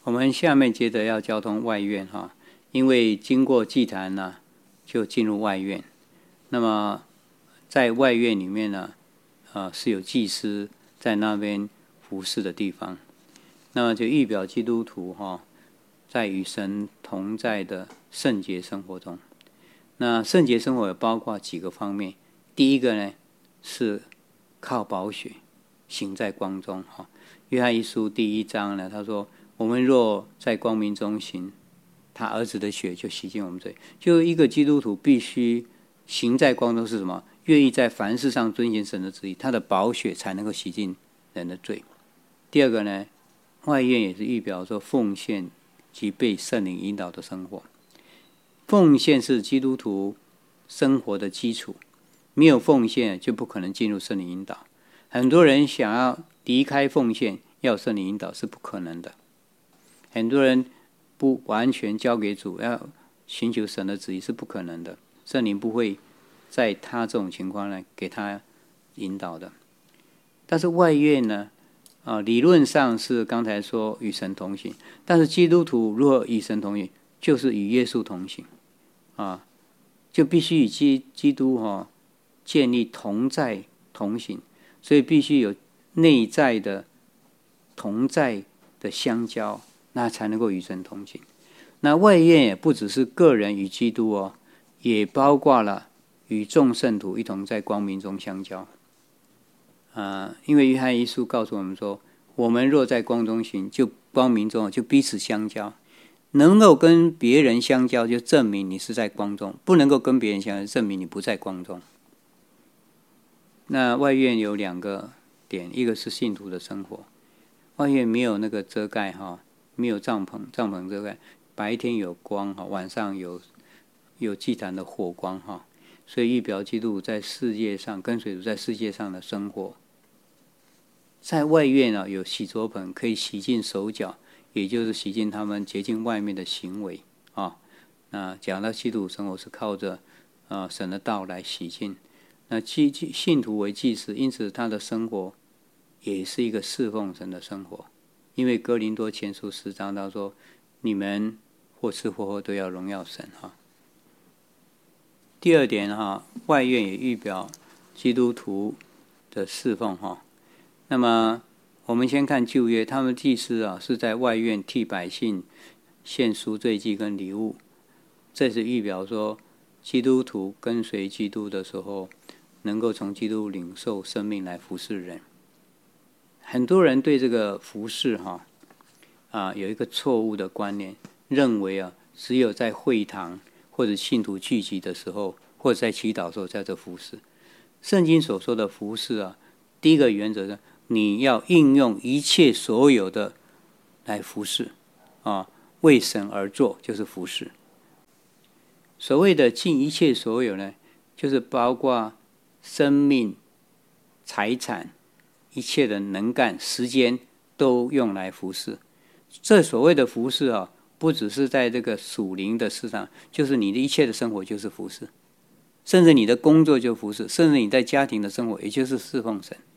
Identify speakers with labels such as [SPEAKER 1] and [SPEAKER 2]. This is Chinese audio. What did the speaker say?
[SPEAKER 1] 我们下面接着要交通外院哈，因为经过祭坛呢，就进入外院。那么在外院里面呢，是有祭司在那边服侍的地方。那么就预表基督徒哈，在与神同在的圣洁生活中。那圣洁生活也包括几个方面。第一个呢，是靠宝血行在光中哈。约翰一书第1章呢，他说：“我们若在光明中行，他儿子的血就洗净我们罪。”就一个基督徒必须行在光中是什么？愿意在凡事上遵行神的旨意，他的宝血才能够洗净人的罪。第二个呢，外院也是预表说奉献及被圣灵引导的生活。奉献是基督徒生活的基础，没有奉献就不可能进入圣灵引导。很多人想要离开奉献，要圣灵引导是不可能的。很多人不完全交给主，要寻求神的旨意是不可能的。圣灵不会在他这种情况呢给他引导的。但是外院呢，理论上是刚才说与神同行，但是基督徒如何与神同行，就是与耶稣同行就必须与基督建立同在同行，所以必须有内在的同在的相交，那才能够与神同行。那外院也不只是个人与基督也包括了与众圣徒一同在光明中相交。因为约翰一书告诉我们说，我们若在光中行，就光明中就彼此相交。能够跟别人相交，就证明你是在光中；不能够跟别人相交，证明你不在光中。那外院有2个点，一个是信徒的生活，外院没有那个遮盖没有帐篷遮盖，白天有光晚上有祭坛的火光所以预表基督在世界上跟随主在世界上的生活。在外院有洗濯盆可以洗净手脚，也就是洗净他们洁净外面的行为那讲到基督生活是靠着神的道来洗净。那信徒为祭司，因此他的生活也是一个侍奉神的生活。因为哥林多前书10章他说，你们或吃或喝都要荣耀神第二点外院也预表基督徒的侍奉那么我们先看旧约，他们祭司是在外院替百姓献赎罪祭跟礼物，这是预表说基督徒跟随基督的时候，能够从基督领受生命来服侍人。很多人对这个服侍有一个错误的观念，认为只有在会堂或者信徒聚集的时候，或者在祈祷的时候在这服侍。圣经所说的服侍第一个原则是你要应用一切所有的来服侍为神而做，就是服侍。所谓的尽一切所有呢，就是包括生命、财产、一切的能干、时间都用来服侍。这所谓的服侍不只是在这个属灵的事上，就是你的一切的生活就是服侍，甚至你的工作就服侍，甚至你在家庭的生活也就是侍奉神。